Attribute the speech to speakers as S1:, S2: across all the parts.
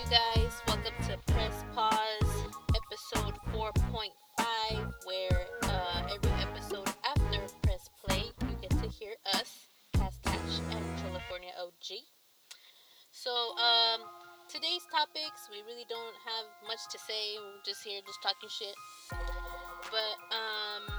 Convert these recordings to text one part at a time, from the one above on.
S1: guys? Welcome to Press Pause, episode 4.5, where every episode after Press Play, you get to hear us, Castache and California OG. So, today's topics, we really don't have much to say. We're just here, just talking shit. But,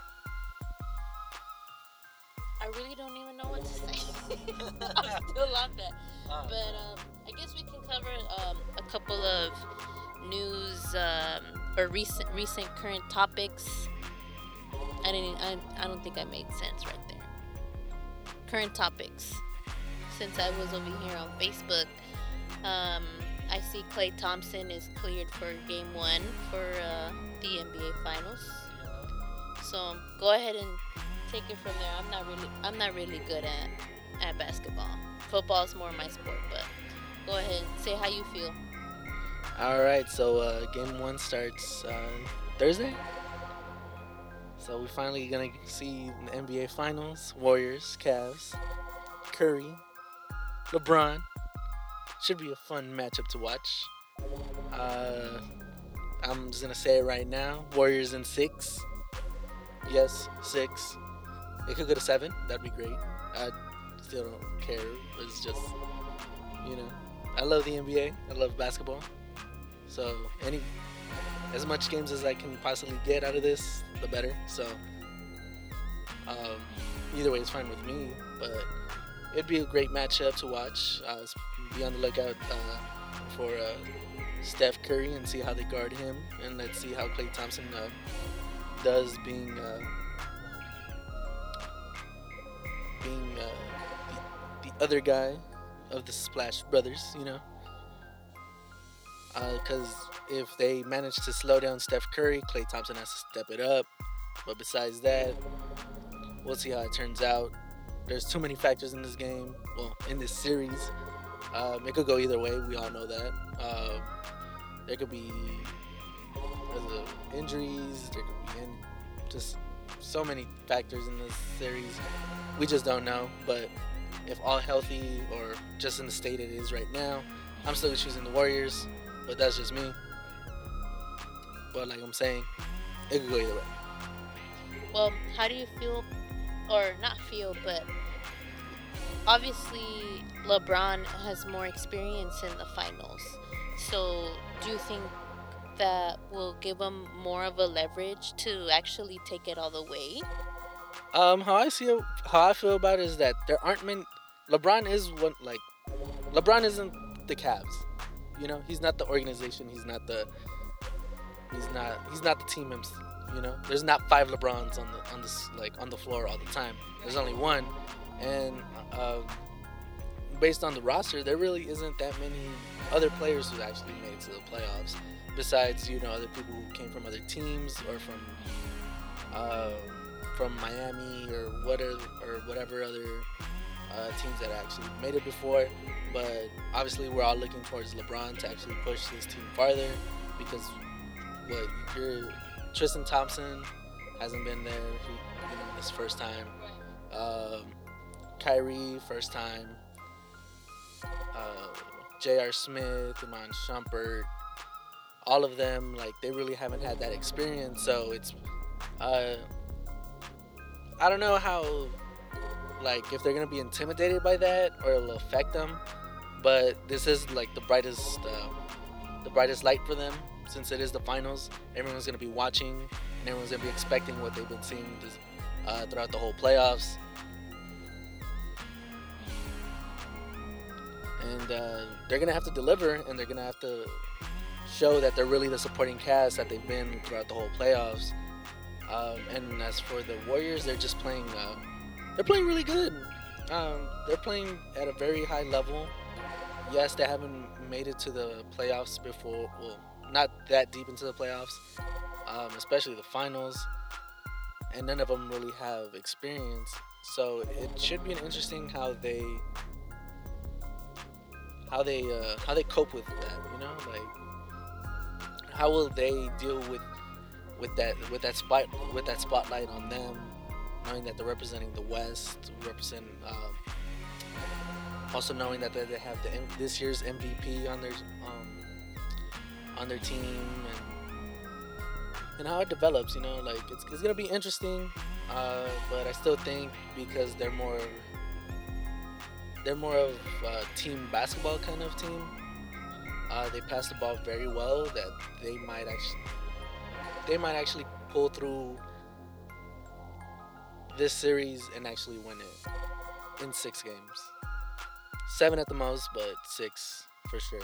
S1: I really don't even know what to say. I'm still on that. But I guess we can cover a couple of news or recent current topics. I don't think I made sense right there. Current topics. Since I was over here on Facebook, I see Klay Thompson is cleared for Game 1 for the NBA Finals. So go ahead and take it from there. I'm not really good at basketball. Football's more my sport, but go ahead and say how you feel.
S2: All right, so game one starts Thursday. So we're finally gonna see the NBA Finals: Warriors, Cavs, Curry, LeBron. Should be a fun matchup to watch. I'm just gonna say it right now: Warriors in 6. Yes, 6. It could go to 7. That'd be great. I still don't care. It's just, I love the NBA. I love basketball. So as much games as I can possibly get out of this, the better. So either way, it's fine with me. But it'd be a great matchup to watch. Be on the lookout for Steph Curry and see how they guard him, and let's see how Klay Thompson does being the other guy of the Splash Brothers, because if they manage to slow down Steph Curry, Klay Thompson has to step it up. But besides that, we'll see how it turns out. There's too many factors in this game, in this series. It could go either way, we all know that. There could be injuries, there could be just so many factors in this series. We just don't know, but if all healthy or just in the state it is right now, I'm still choosing the Warriors, but that's just me. But like I'm saying, it could go either way.
S1: Well, how do you feel, or not feel, but obviously LeBron has more experience in the finals. So do you think that will give him more of a leverage to actually take it all the way?
S2: How I feel about it is that there aren't many. LeBron isn't the Cavs. He's not the organization. He's not the team himself. There's not 5 LeBrons on the floor all the time. There's only one, and based on the roster, there really isn't that many other players who actually made it to the playoffs. Besides, other people who came from other teams or from Miami or whatever other teams that actually made it before. But obviously, we're all looking towards LeBron to actually push this team farther, because Tristan Thompson hasn't been there. This first time. Kyrie, first time. J.R. Smith, Iman Shumpert, all of them, they really haven't had that experience. So it's, I don't know how, if they're going to be intimidated by that or it'll affect them. But this is, the brightest light for them, since it is the finals. Everyone's going to be watching, and everyone's going to be expecting what they've been seeing throughout the whole playoffs. And they're going to have to deliver, and they're going to have to show that they're really the supporting cast that they've been throughout the whole playoffs. And as for the Warriors, they're just playing. They're playing really good. They're playing at a very high level. Yes, they haven't made it to the playoffs before. Well, not that deep into the playoffs, especially the finals. And none of them really have experience. So it should be interesting how they cope with that. How will they deal with that spotlight on them, knowing that they're representing the West, also knowing that they have this year's MVP on on their team and how it develops. Like it's gonna be interesting. But I still think because they're more of a team basketball kind of team. They pass the ball very well. That they might actually pull through this series and actually win it in 6 games. 7 at the most, but 6 for sure.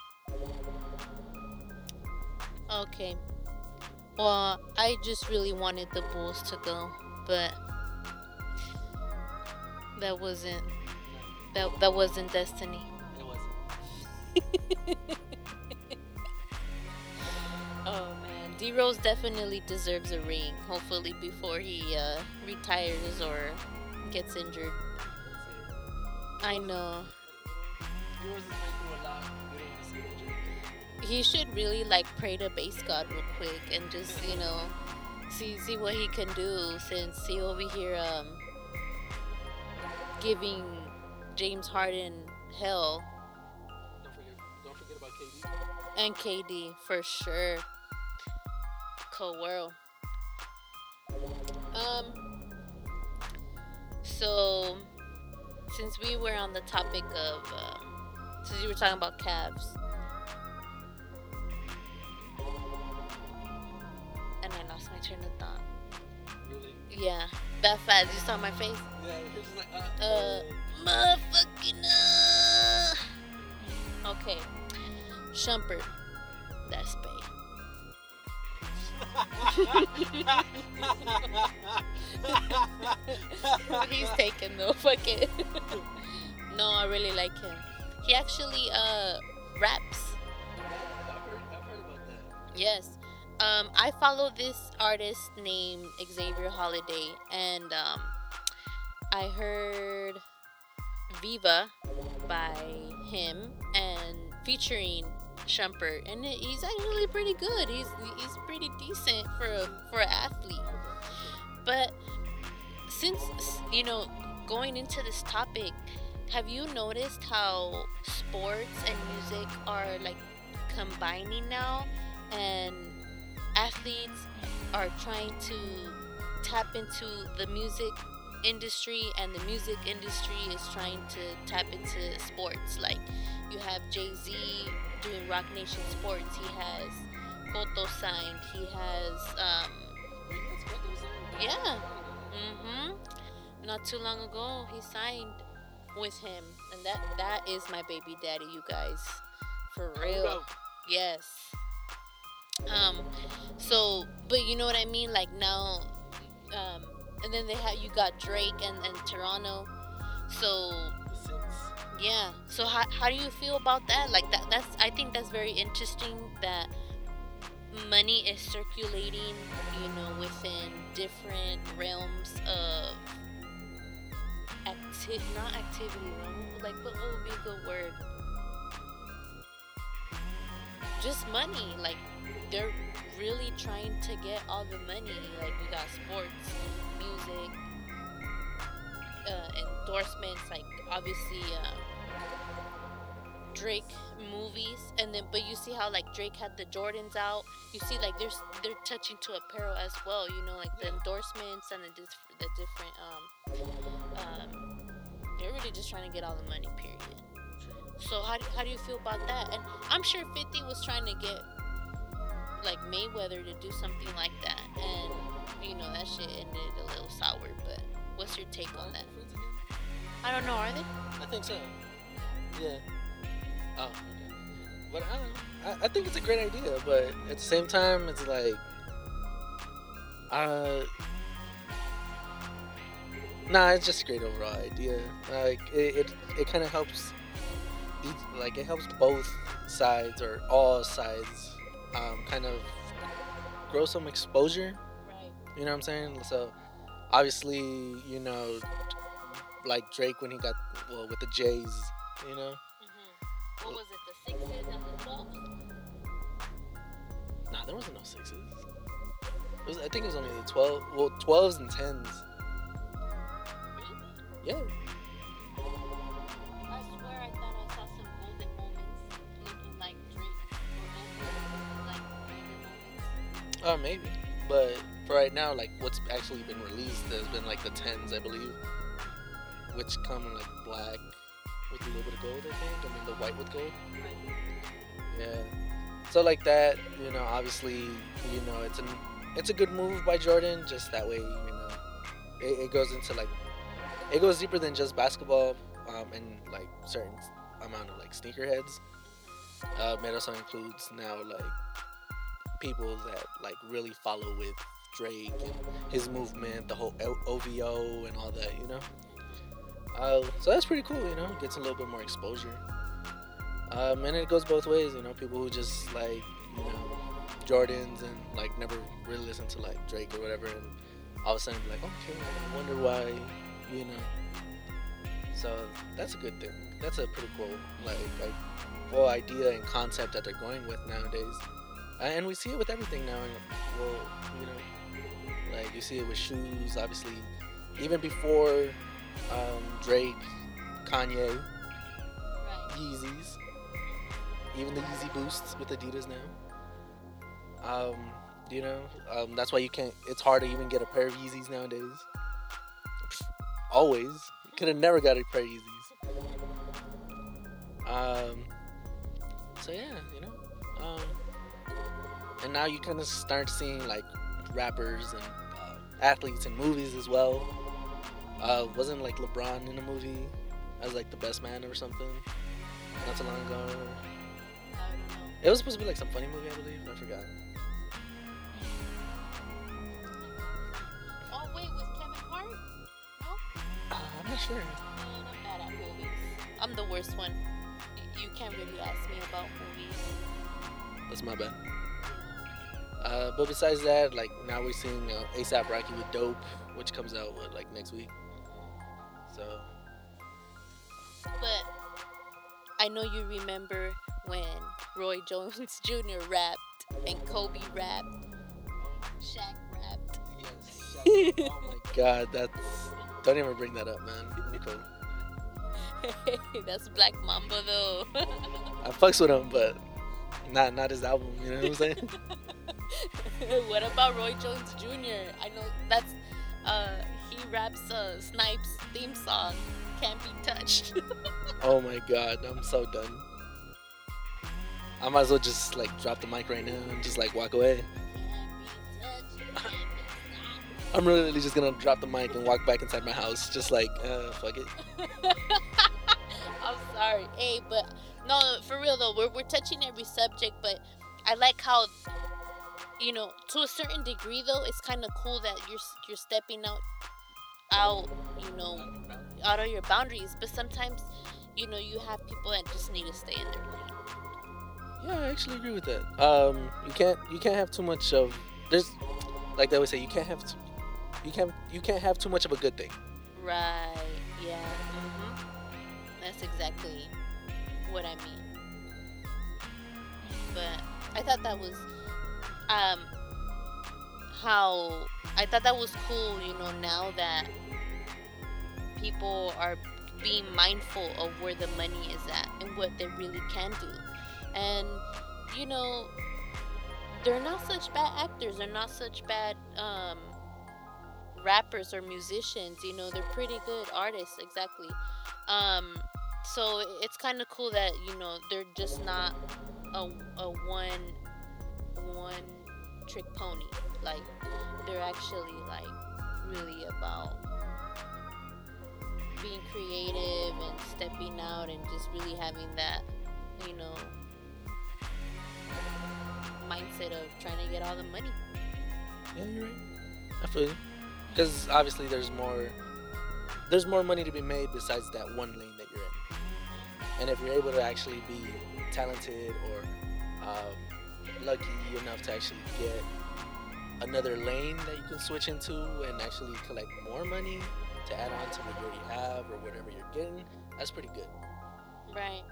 S1: Okay. Well, I just really wanted the Bulls to go, but that wasn't that wasn't destiny.
S2: It wasn't.
S1: Oh man, D Rose definitely deserves a ring. Hopefully before he retires or gets injured. I know.
S2: Yours is going through a lot. We don't want to see it injured.
S1: He should really like pray to base God real quick and just see what he can do, since he over here giving James Harden hell.
S2: Don't forget about KD.
S1: And KD for sure. Cold world. So since we were on the topic of since you were talking about Cavs, and I lost my train of thought.
S2: Really?
S1: Yeah, that fast. You saw my face.
S2: Yeah, it's just like
S1: Motherfucking Okay, Shumpert. That's Bay. He's taken though. Fuck it. No, I really like him. He actually raps.
S2: I've heard about that.
S1: Yes. I follow this artist named Xavier Holiday, and I heard Viva by him and featuring Shumpert, and he's actually pretty good. He's pretty decent for an athlete. But since going into this topic, have you noticed how sports and music are like combining now, and athletes are trying to tap into the music industry, and the music industry is trying to tap into sports? Like, you have Jay-Z doing Rock Nation Sports. He has Koto signed. He has yeah. Not too long ago, he signed with him, and that is my baby daddy, you guys, for real. Yes. So, but you know what I mean? Like now, and then you got Drake and Toronto. So yeah. So how do you feel about that? Like I think that's very interesting that money is circulating, within different realms of not activity. Like what would be a good word? Just money. Like they're really trying to get all the money. Like we got sports, music, endorsements. Like obviously Drake movies, and then but you see how like Drake had the Jordans out. You see like they're touching to apparel as well. Like the endorsements and the different they're really just trying to get all the money. Period. So how do you feel about that? And I'm sure 50 was trying to get like Mayweather to do something like that, and that shit ended a little sour. But what's your take on that? I don't know. Are they?
S2: I think so. Yeah. Oh, okay. But I don't know. I think it's a great idea, but at the same time, it's like, it's just a great overall idea. Like it kind of helps. It helps both sides or all sides, kind of grow some exposure.
S1: Right.
S2: You know what I'm saying? So obviously, like Drake when he got with the Jays,
S1: What was it, the 6s and the 12s?
S2: Nah, there wasn't no 6s. I think it was only the 12. Well, 12s and 10s.
S1: Really?
S2: Yeah.
S1: I swear I thought I saw some golden moments looking like Drake.
S2: Maybe. But for right now, like what's actually been released, there's been like the tens, I believe, which come in like black with a little bit of gold, I think, and then the white with gold. Yeah. So like that, obviously, it's a good move by Jordan. Just that way, it goes into like it goes deeper than just basketball, and like certain amount of like sneakerheads. It also includes now like people that like really follow with Drake and his movement, the whole OVO and all that, so that's pretty cool, gets a little bit more exposure. And it goes both ways, people who just like, Jordans and like never really listen to like Drake or whatever, and all of a sudden be like, okay, I wonder why, you know. So that's a good thing. That's a pretty cool like whole idea and concept that they're going with nowadays. And we see it with everything now. Well, like you see it with shoes, obviously. Even before Drake, Kanye,
S1: Right.
S2: Yeezys, even the Yeezy Boosts with Adidas now. That's why you can't. It's hard to even get a pair of Yeezys nowadays. Always, you could have never got a pair of Yeezys. So yeah, and now you kind of start seeing like rappers and athletes in movies as well. Wasn't like LeBron in a movie as like the best man or something not so long ago?
S1: I don't know.
S2: It was supposed to be like some funny movie, I believe. I forgot.
S1: Oh wait, was Kevin Hart? No.
S2: I'm not sure.
S1: Man, I'm bad at movies. I'm the worst one. You can't really ask me about movies.
S2: That's my bad. But besides that, like now we're seeing ASAP Rocky with Dope, which comes out like next week. So.
S1: But I know you remember when Roy Jones Jr. rapped and Kobe rapped, Shaq rapped.
S2: Yes. Oh my God, don't even bring that up, man. Cool.
S1: That's Black Mamba though.
S2: I fucks with him, but not his album. You know what I'm saying?
S1: What about Roy Jones Jr.? I know that's he raps Snipes theme song, Can't Be Touched.
S2: Oh my God, I'm so done. I might as well just like drop the mic right now and just like walk away. I'm really just gonna drop the mic and walk back inside my house, just like fuck it.
S1: I'm sorry, hey, but no, for real though, we're touching every subject, but I like how, to a certain degree though, it's kind of cool that you're stepping out, out of your boundaries. But sometimes, you have people that just need to stay in their lane.
S2: Yeah, I actually agree with that. You can't have too much of there's like they always say you can't have too much of a good thing.
S1: Right. Yeah. That's exactly what I mean. But I thought that was cool, now that people are being mindful of where the money is at and what they really can do. And, they're not such bad actors, they're not such bad rappers or musicians, they're pretty good artists, exactly. So it's kind of cool that, they're just not a one trick pony. Like, they're actually like really about being creative and stepping out and just really having that, mindset of trying to get all the money.
S2: Yeah, you're right. I feel you. Because obviously there's more money to be made besides that one lane that you're in. And if you're able to actually be talented or lucky enough to actually get another lane that you can switch into and actually collect more money to add on to what you already have or whatever you're getting, that's pretty good.
S1: Right.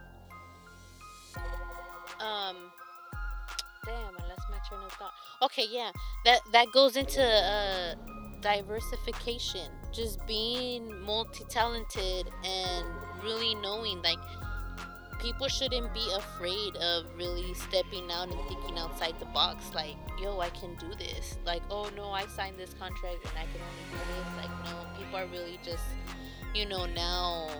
S1: Damn, I lost my train of thought. Okay, yeah, that goes into diversification, just being multi-talented and really knowing, like, people shouldn't be afraid of really stepping out and thinking outside the box. Like, yo, I can do this. Like, oh no, I signed this contract and I can only do this. Like, no, people are really just, now,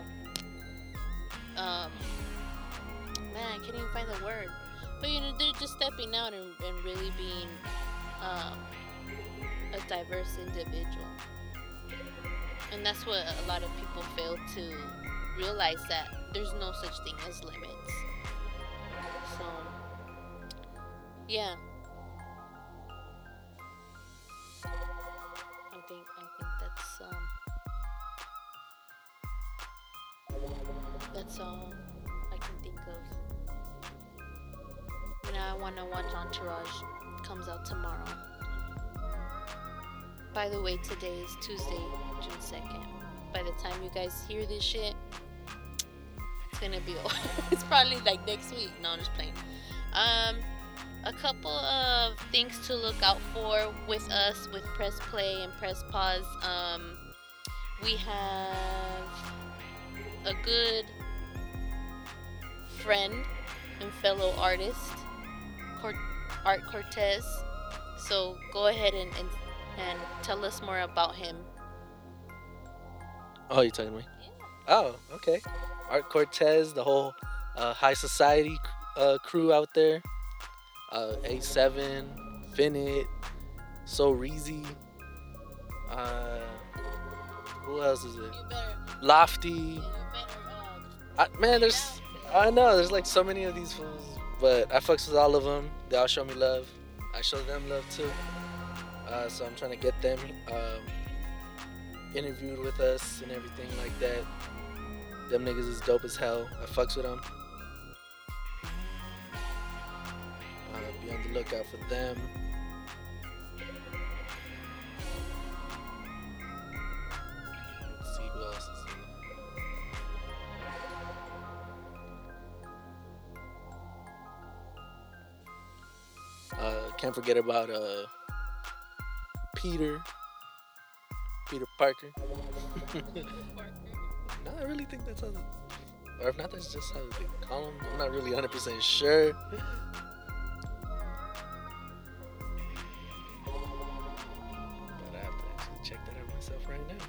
S1: man, I can't even find the word. But they're just stepping out and really being a diverse individual. And that's what a lot of people fail to realize, that there's no such thing as limits. So, yeah. I think that's all I can think of. I want to watch Entourage. It comes out tomorrow. By the way, today is Tuesday, June 2nd. By the time you guys hear this shit, it's gonna be it's probably like next week. No, I'm just playing. A couple of things to look out for with us with Press Play and Press Pause. We have a good friend and fellow artist, Art Cortez. So go ahead and tell us more about him.
S2: Oh, you're talking to me?
S1: Yeah.
S2: Oh, okay. Art Cortez, the whole High Society crew out there. A7, Finit, So Reezy. Who else is it? Lofty. Man, I know, there's like so many of these fools. But I fucks with all of them. They all show me love. I show them love too. So I'm trying to get them interviewed with us and everything like that. Them niggas is dope as hell. I fucks with them. Be on the lookout for them. Let's see who else is in. Can't forget about Peter Parker. No, I really think that's how or if not, that's just how they call him. I'm not really 100% sure. But I have to actually check that out myself right now.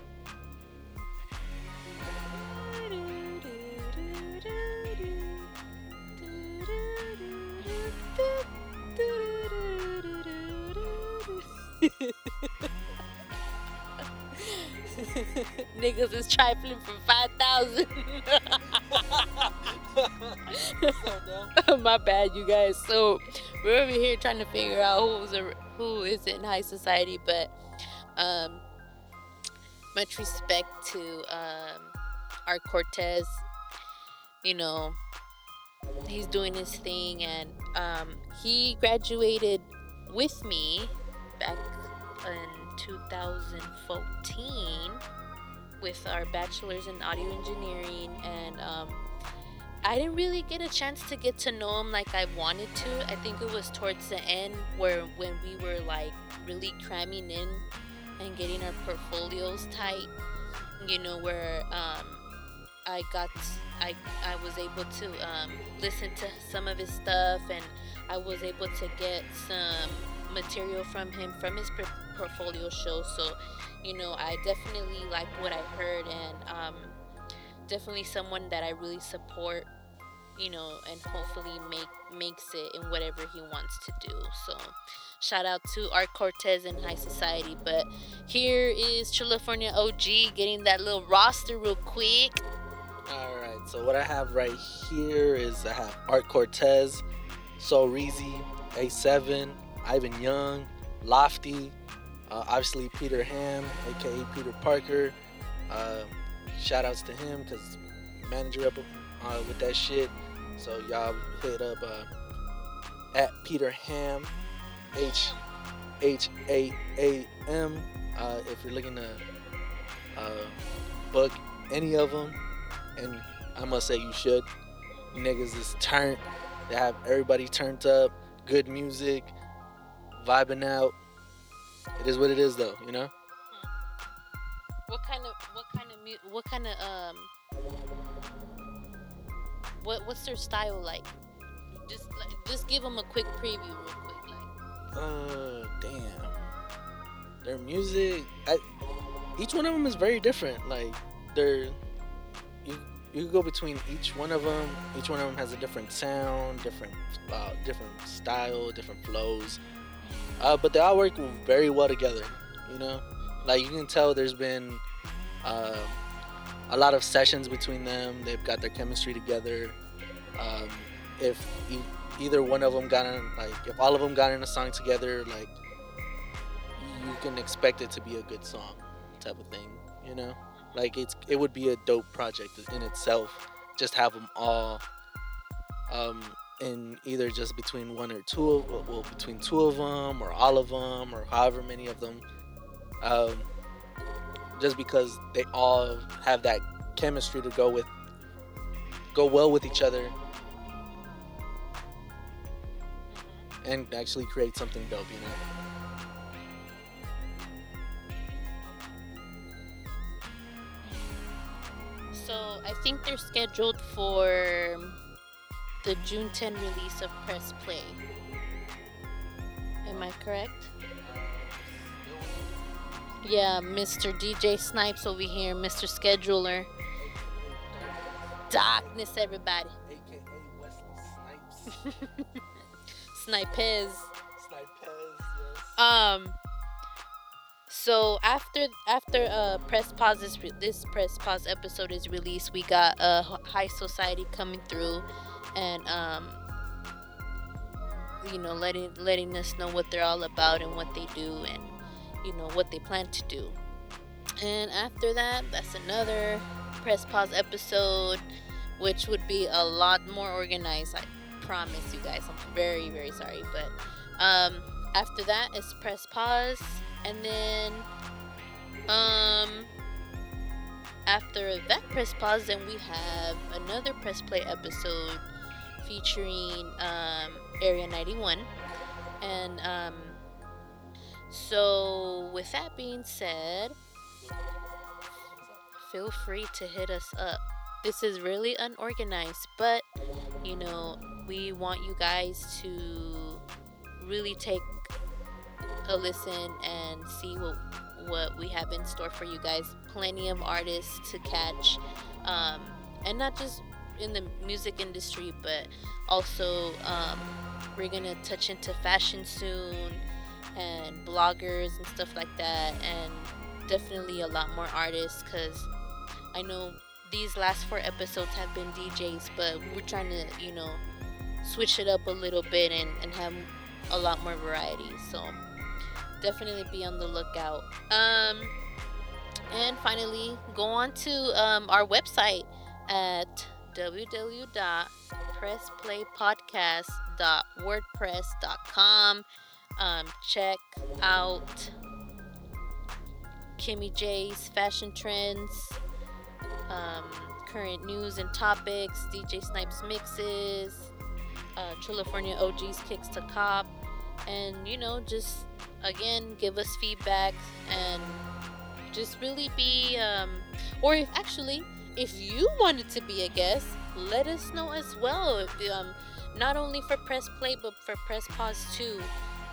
S1: Niggas is trifling for 5,000. My bad, you guys. So we're over here trying to figure out who is in high society, but much respect to Art Cortez. He's doing his thing, and he graduated with me back in 2014 with our bachelor's in audio engineering, and I didn't really get a chance to get to know him like I wanted to. I think it was towards the end when we were like really cramming in and getting our portfolios tight, where I was able to listen to some of his stuff, and I was able to get some material from him from his portfolio show. So I definitely like what I heard, and definitely someone that I really support, and hopefully makes it in whatever he wants to do. So shout out to Art Cortez and High Society. But here is California OG getting that little roster real quick.
S2: Alright, so what I have right here is I have Art Cortez, So Reezy, A7, Ivan Young, Lofty, obviously Peter Ham, aka Peter Parker. Shout outs to him because manager up with that shit. So y'all hit up at Peter Ham, HAAM, if you're looking to book any of them. And I must say you should. Niggas is turned. They have everybody turned up. Good music, vibing out. It is what it is, though.
S1: What kind of What's their style like? Just give them a quick preview, real quick.
S2: Damn. Their music, each one of them is very different. Like, they're you you can go between each one of them. Each one of them has a different sound, different style, different flows. But they all work very well together. You know, like you can tell there's been uh, a lot of sessions between them. They've got their chemistry together. Um, if either one of them got in, like if all of them got in a song together, like you can expect it to be a good song, type of thing. You know, like it would be a dope project in itself. Just have them all um, in either just between one or two of well between two of them or all of them or however many of them. Um, just because they all have that chemistry to go well with each other and actually create something dope, you know.
S1: So I think they're scheduled for the June 10 release of Press Play. Am I correct? Yeah, Mr. DJ Snipes over here, Mr. Scheduler. Darkness, everybody.
S2: AKA Wesley Snipes.
S1: Snipez.
S2: Snipez, yes.
S1: So after Press Pause this Press Pause episode is released, we got High Society coming through, and letting us know what they're all about and what they do, and what they plan to do. And after that, that's another Press Pause episode, which would be a lot more organized. I promise you guys. I'm very, very sorry, but after that is Press Pause, and then after that Press Pause, then we have another Press Play episode featuring Area 91, and so with that being said, feel free to hit us up. This is really unorganized, but we want you guys to really take a listen and see what we have in store for you guys. Plenty of artists to catch, and not just in the music industry, but also we're gonna touch into fashion soon, and bloggers and stuff like that, and definitely a lot more artists, because I know these last 4 episodes have been DJs, but we're trying to switch it up a little bit and have a lot more variety. So definitely be on the lookout. And finally, go on to our website at www.pressplaypodcast.wordpress.com. Check out Kimmy J's fashion trends, current news and topics, DJ Snipes mixes, California OG's kicks to cop, and just again give us feedback, and just really be or if you wanted to be a guest, let us know as well. Not only for Press Play, but for Press Pause too.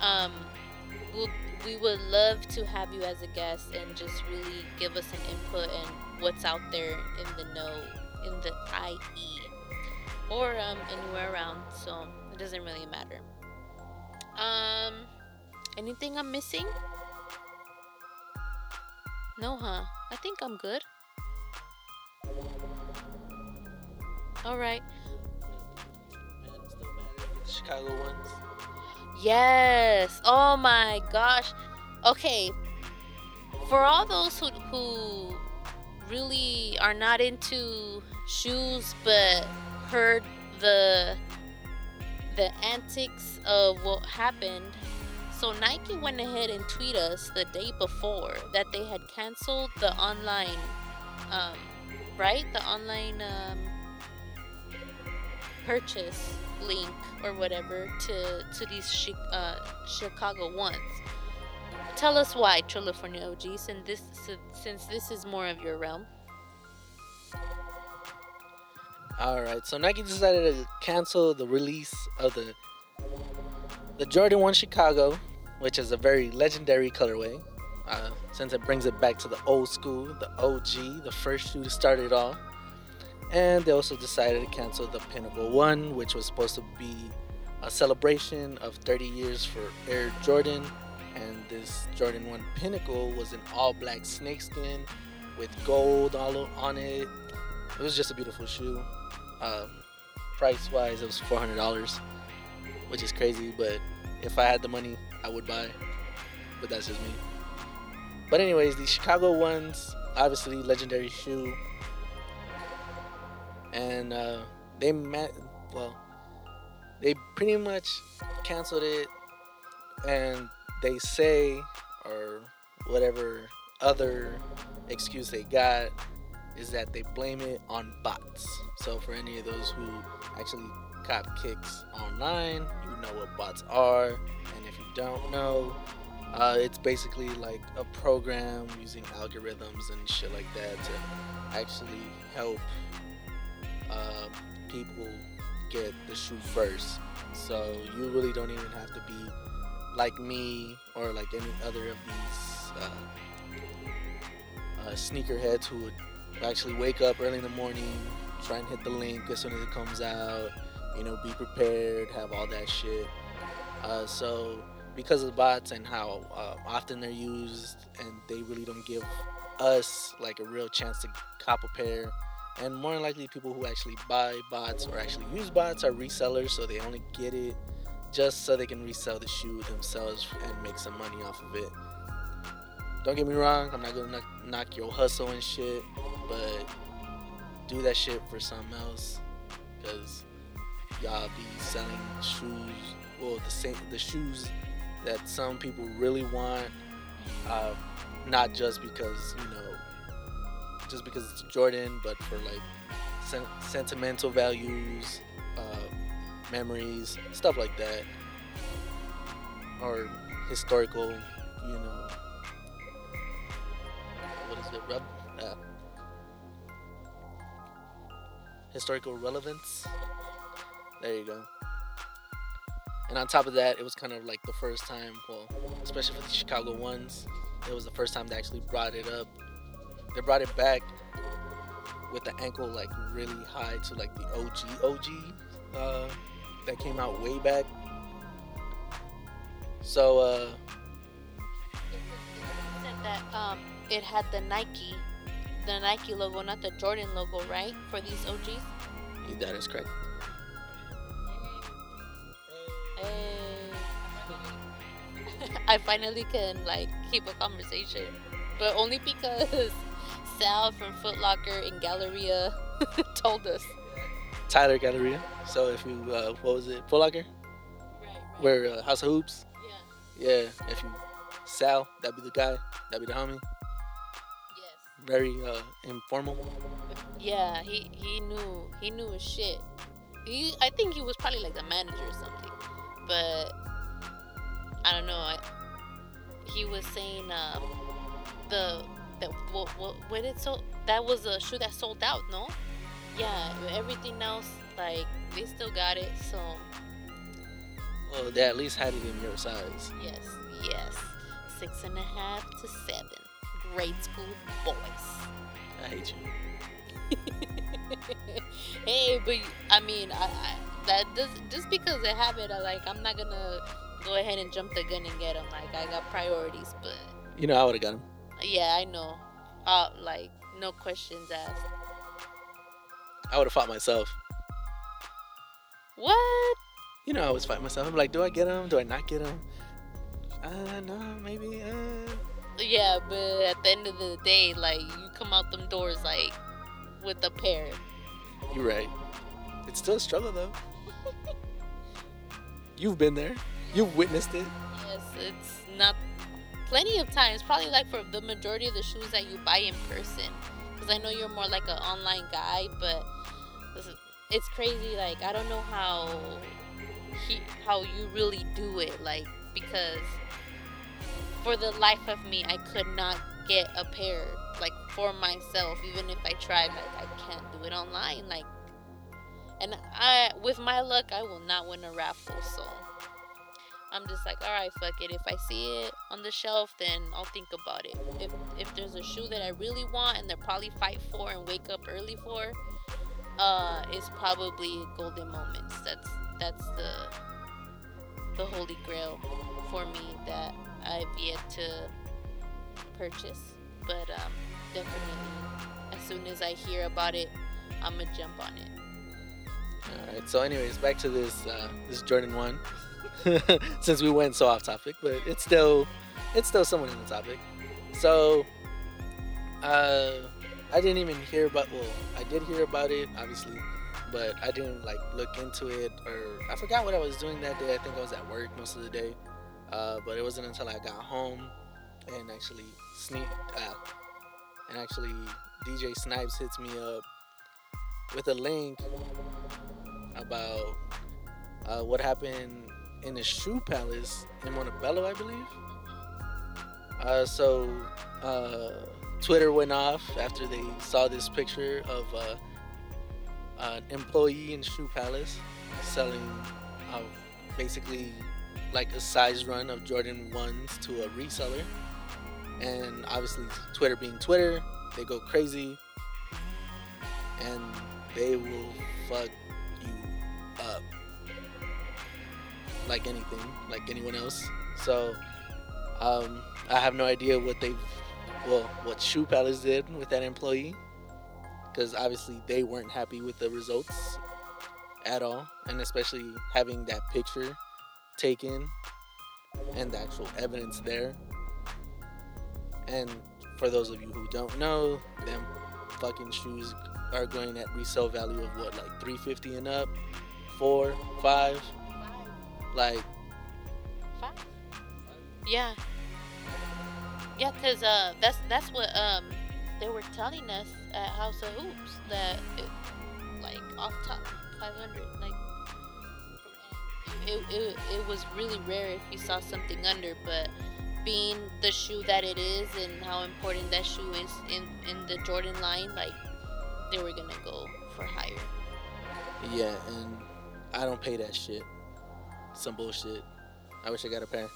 S1: We would love to have you as a guest and just really give us an input and what's out there in the know, in the IE, or anywhere around. So it doesn't really matter. Anything I'm missing? No, huh? I think I'm good. All right.
S2: The Chicago ones.
S1: Yes. Oh my gosh. Okay. For all those who really are not into shoes, but heard the antics of what happened. So Nike went ahead and tweeted us the day before that they had canceled the online, the online purchase link or whatever to these Chicago ones. Tell us why, California OG, since this is more of your realm.
S2: All right, so Nike decided to cancel the release of the Jordan 1 Chicago, which is a very legendary colorway, since it brings it back to the old school, the OG, the first shoe to start it all. And they also decided to cancel the Pinnacle 1, which was supposed to be a celebration of 30 years for Air Jordan. And this Jordan 1 Pinnacle was an all black snakeskin with gold all on it. It was just a beautiful shoe. Price wise, it was $400, which is crazy, but if I had the money, I would buy. But that's just me. But anyways, the Chicago ones, obviously legendary shoe, and they pretty much canceled it, and they say, or whatever other excuse they got, is that they blame it on bots. So for any of those who actually cop kicks online, you know what bots are. And if you don't know, it's basically like a program using algorithms and shit like that to actually help people get the shoe first. So you really don't even have to be like me or like any other of these sneakerheads who would actually wake up early in the morning, try and hit the link as soon as it comes out, be prepared, have all that shit. So because of the bots and how often they're used, and they really don't give us like a real chance to cop a pair. And more than likely, people who actually buy bots or actually use bots are resellers, so they only get it just so they can resell the shoe themselves and make some money off of it. Don't get me wrong, I'm not gonna knock your hustle and shit, but do that shit for something else, because y'all be selling shoes, well, the shoes that some people really want, not just because it's Jordan, but for like sentimental values, memories, stuff like that, or historical, what is it, historical relevance. There you go. And on top of that, it was kind of like the first time, well, especially for the Chicago ones, it was the first time they actually brought it up. They brought it back with the ankle like really high to like the OG that came out way back. So
S1: said that it had the Nike logo, not the Jordan logo, right? For these OGs.
S2: That is correct.
S1: Hey. I finally can like keep a conversation, but only because Sal from Foot Locker and Galleria told us.
S2: Tyler Galleria. So if you, what was it, Foot Locker?
S1: Right.
S2: Where House of Hoops?
S1: Yeah.
S2: Yeah. If you Sal, that'd be the guy. That'd be the homie.
S1: Yes.
S2: Very informal.
S1: Yeah, he knew his shit. I think he was probably like the manager or something, but I don't know. He was saying that was a shoe that sold out, no? Yeah, everything else, like, they still got it, so.
S2: Well, they at least had it in your size.
S1: Yes. 6.5 to 7. Grade school boys.
S2: I hate you.
S1: Hey, but I mean, that does, just because they have it, I'm not gonna go ahead and jump the gun and get them. Like, I got priorities, but.
S2: I would have got him.
S1: Yeah, I know. No questions asked.
S2: I would have fought myself.
S1: What?
S2: I always fight myself. I'm like, do I get him? Do I not get him? No, maybe.
S1: Yeah, but at the end of the day, like, you come out them doors, like, with a pair.
S2: You're right. It's still a struggle, though. You've been there. You've witnessed it.
S1: Yes, it's not plenty of times. Probably, like, for the majority of the shoes that you buy in person. Because I know you're more like an online guy, but it's crazy. Like, I don't know how you really do it. Like, because for the life of me, I could not get a pair, like, for myself. Even if I tried, like, I can't do it online. Like, And with my luck, I will not win a raffle. So I'm just like, all right, fuck it. If I see it on the shelf, then I'll think about it. If there's a shoe that I really want and they'll probably fight for and wake up early for, it's probably Golden Moments. That's the holy grail for me that I've yet to purchase. But definitely, as soon as I hear about it, I'm gonna jump on it.
S2: All right. So, anyways, back to this Jordan 1. Since we went so off topic, but it's still somewhat in the topic. So, I didn't even hear about. Well, I did hear about it, obviously, but I didn't like look into it, or I forgot what I was doing that day. I think I was at work most of the day, but it wasn't until I got home and actually DJ Snipes hits me up with a link about what happened in the Shoe Palace in Montebello, I believe. So Twitter went off after they saw this picture of an employee in Shoe Palace selling basically like a size run of Jordan 1s to a reseller. And obviously, Twitter being Twitter, they go crazy and they will fuck you up like anything, like anyone else. So I have no idea what Shoe Palace did with that employee, because obviously they weren't happy with the results at all, and especially having that picture taken and the actual evidence there. And for those of you who don't know, them fucking shoes are going at resale value of what, like $350 and up, 4, 5, like
S1: 5. Yeah. Yeah, cause that's what they were telling us at House of Hoops, that like off top 500, like it was really rare if you saw something under, but being the shoe that it is and how important that shoe is in the Jordan line, like they were gonna go for higher.
S2: Yeah, and I don't pay that shit. Some bullshit. I wish I got a pair,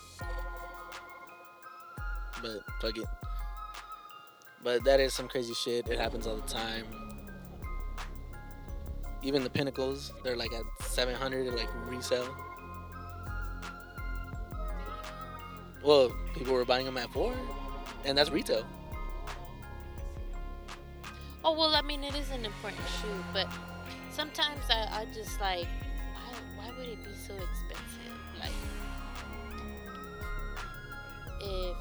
S2: but fuck it. But that is some crazy shit. It happens all the time. Even the Pinnacles, they're like at 700 like resale. Well, people were buying them at 4, and that's retail.
S1: Oh, well, I mean, it is an important shoe, but sometimes I just like, why would it be so expensive? Like, if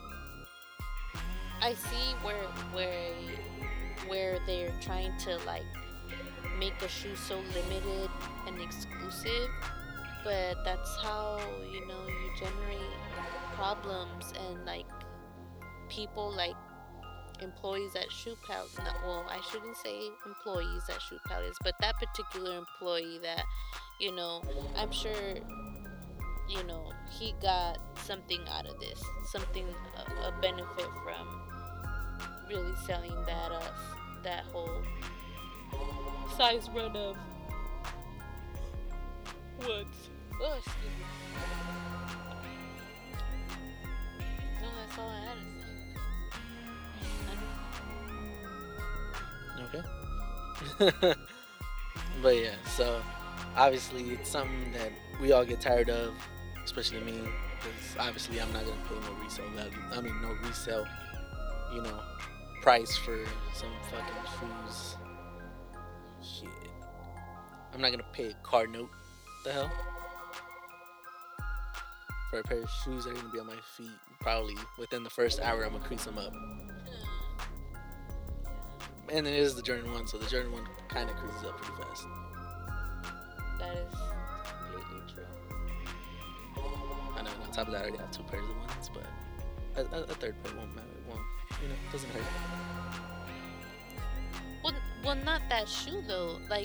S1: I see where they're trying to like make a shoe so limited and exclusive, but that's how, you generate problems, and like people like employees at Shoe Palace. Well, I shouldn't say employees at Shoe Palace, but that particular employee that, I'm sure, he got something out of this, something, a benefit from really selling that whole size run of woods. Oh, excuse me. No, that's all I had to say.
S2: Okay. But yeah, so obviously it's something that we all get tired of, especially me, because obviously I'm not gonna pay no resale value. I mean, no resale, price for some fucking shoes. Shit, I'm not gonna pay a car note. What the hell? For a pair of shoes that are gonna be on my feet, probably within the first hour, I'm gonna crease them up. And it is the Jordan 1, so the Jordan 1 kind of creases up pretty fast.
S1: That is completely true.
S2: I know, and on top of that, I already have 2 pairs of ones, but a third pair won't matter. It doesn't hurt.
S1: Well, not that shoe, though. Like,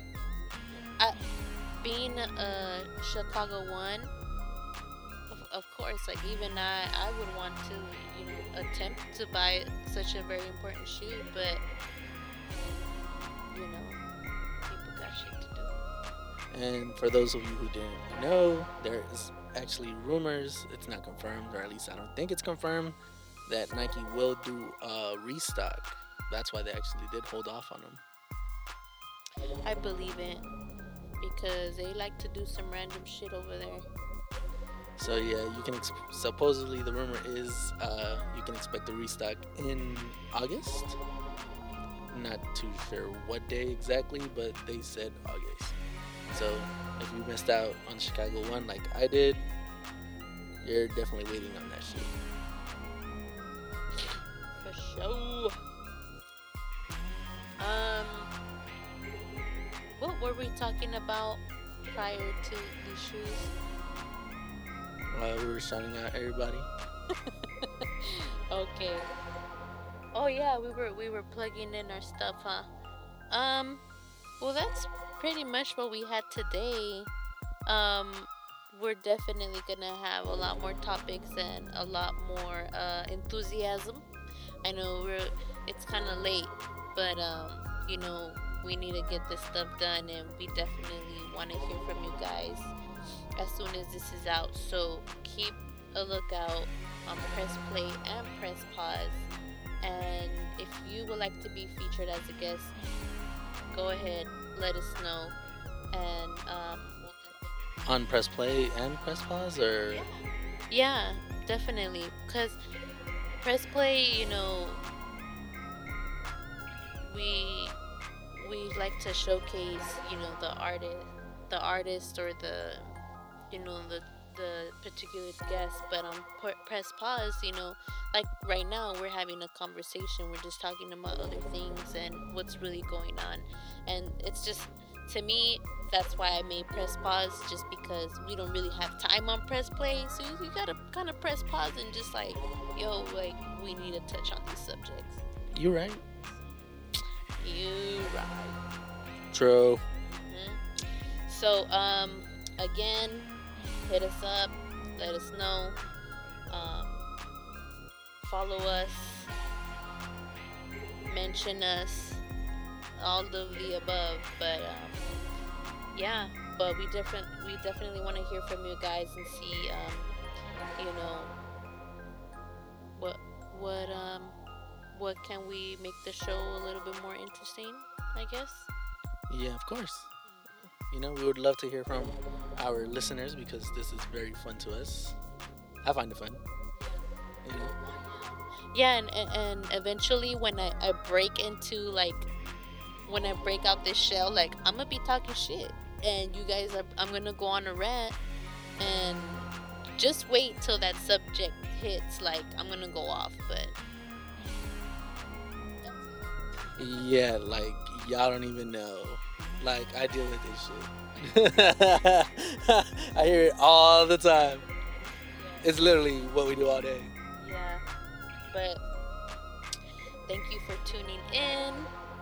S1: being a Chicago 1, of course, like, even I would want to, attempt to buy such a very important shoe, but people got shit to do.
S2: And for those of you who didn't know, there is actually rumors, it's not confirmed, or at least I don't think it's confirmed, that Nike will do a restock. That's why they actually did hold off on them.
S1: I believe it because they like to do some random shit over there.
S2: So yeah, you can supposedly the rumor is you can expect the restock in August. Not too sure what day exactly, but they said August. So if you missed out on Chicago 1 like I did, you're definitely waiting on that shit.
S1: For sure. What were we talking about prior to these shoes?
S2: We were shouting out everybody.
S1: Okay. Oh yeah, we were plugging in our stuff, huh? Well, that's pretty much what we had today. We're definitely gonna have a lot more topics and a lot more enthusiasm. I know it's kind of late, but you know, we need to get this stuff done, and we definitely want to hear from you guys as soon as this is out. So keep a lookout on Press Play and Press Pause. And if you would like to be featured as a guest, go ahead, let us know. And
S2: On Press Play and Press Pause, or
S1: yeah, definitely. Because Press Play, you know, we like to showcase, you know, the artist or the, you know, the particular guest. But on Press Pause, you know, like right now we're having a conversation, we're just talking about other things and what's really going on. And it's just, to me, that's why I made Press Pause, just because we don't really have time on Press Play, so you gotta kind of press pause and just like, yo, like, we need to touch on these subjects.
S2: You right.
S1: You right.
S2: True.
S1: So again, hit us up, let us know, follow us, mention us, all of the above. But yeah, but we definitely want to hear from you guys and see, you know, what can we make the show a little bit more interesting, I guess.
S2: Yeah, of course. You know, we would love to hear from our listeners because this is very fun to us. I find it fun. You know?
S1: Yeah, and eventually when I break into, like, when I break out this shell, like, I'm gonna be talking shit, and you guys I'm gonna go on a rant, and just wait till that subject hits. Like, I'm gonna go off, but
S2: yeah, like, y'all don't even know. Like, I deal with this shit. I hear it all the time. It's literally what we do all day.
S1: Yeah, but thank you for tuning in.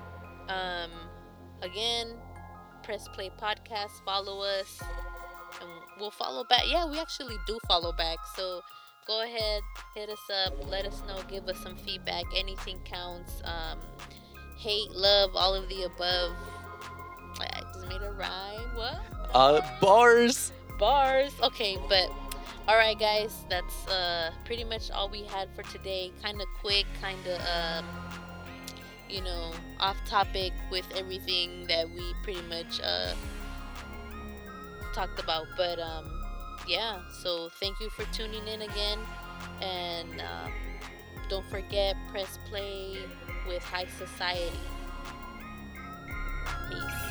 S1: Again, Press Play Podcast, follow us, and we'll follow back. Yeah, we actually do follow back, so go ahead, hit us up, let us know, give us some feedback. Anything counts. Hate, love, all of the above. I just made a rhyme. What?
S2: Bars.
S1: Okay, but all right, guys, that's pretty much all we had for today. Kind of quick, kind of you know, off topic with everything that we pretty much talked about. But yeah, so thank you for tuning in again, and don't forget, Press Play with High Society. Peace.